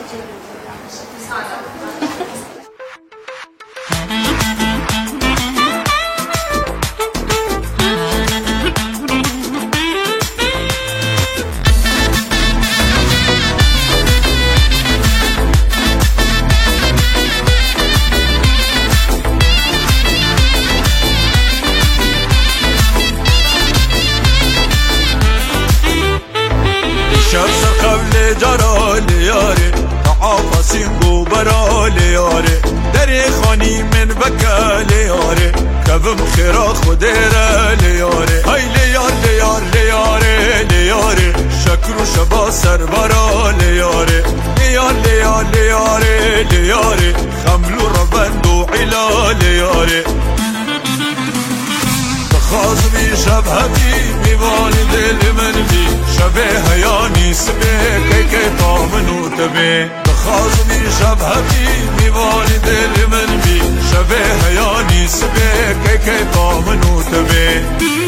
جرا لیاره تعافسین گو برا لیاره دری خانی من بکا لیاره کبم خیرا خودیره لیاره های لیار لیار لیاره لیاره شکر و شبا سربرا لیاره لیار لیار لیاره لیاره خمل و ربند و علا لیاره خازمی شبهتی میوان دل من بی شبه هیانی سبه که تامنو تبه خازمی شبهتی میوان دل من بی شبه هیانی سبه که تامنو تبه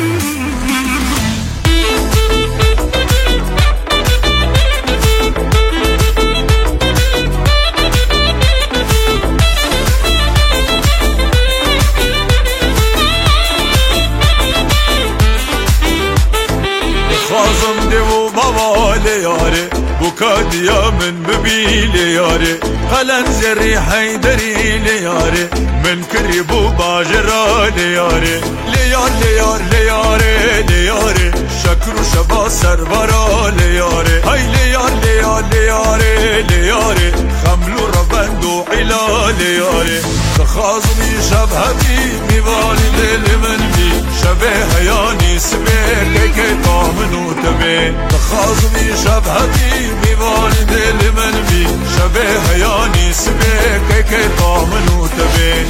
خازم دیو بابا لیاره بوکا دیا من ببی لیاره قلن زری حیدری لیاره من کریبو باجرا لیاره لیار لیار لیاره لیاره شکر و شبا سربرا لیاره های لیار لیار لیاره لیاره خمل و ربند و علا لیاره خازمی شبهتی میوان دل من بی شبه هیانی سبه که تامنو تبه خازمی شبهتی میوان دل من بی شبه هیانی سبه که تامنو تبه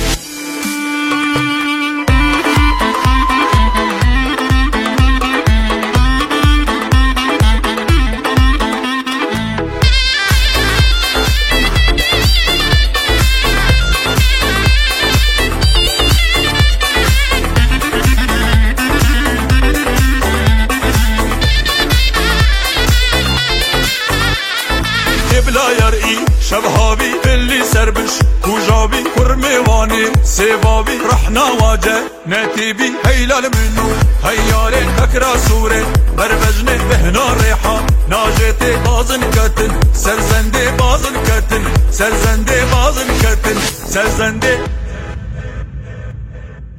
بلايرئي شبهابي اللي سربش كوجابي كرميواني سيبابي رحنا واجه نتيبي هيلال منو هيالي بكرا سوري بربجني بهنا ريحان ناجتي بازن كتن سرزندي بازن كتن سرزندي بازن كتن سرزندي